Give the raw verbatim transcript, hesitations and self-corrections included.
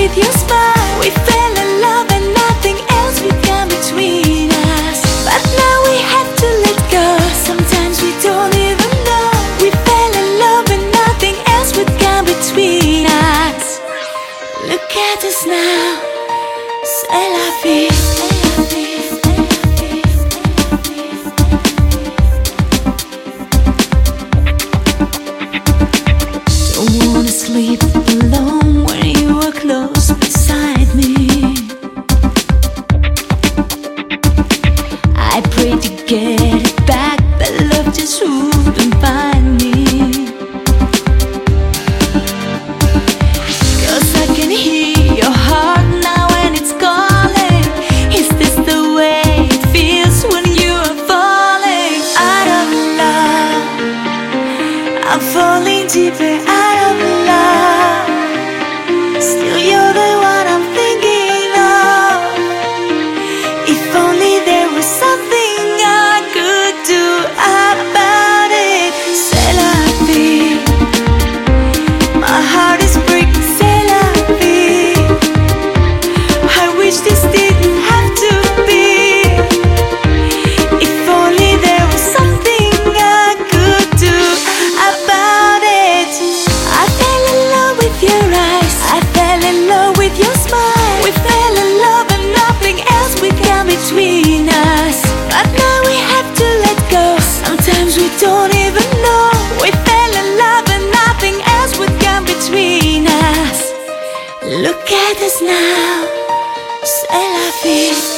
with your smile. We fell in love and nothing else would come between us. But now we have to let go. Sometimes we don't even know. We fell in love and nothing else would come between us. Look at us now. C'est la vie. Don't wanna sleep alone when you are close beside me. I pray to get it back, but love just wouldn't find me. 'Cause I can hear your heart now and it's calling. Is this the way it feels when you are falling out of love? I'm falling deeper out of love. Still you're the one I'm thinking of. If only there was something I could do about it. C'est la vie. My heart is breaking. C'est la vie. I wish this didn't have to be. If only there was something I could do about it. I fell in love with your eyes. I fell in love with your smile. We fell in love and nothing else would come between us. But now we have to let go. Sometimes we don't even know. We fell in love and nothing else would come between us. Look at us now. C'est la vie.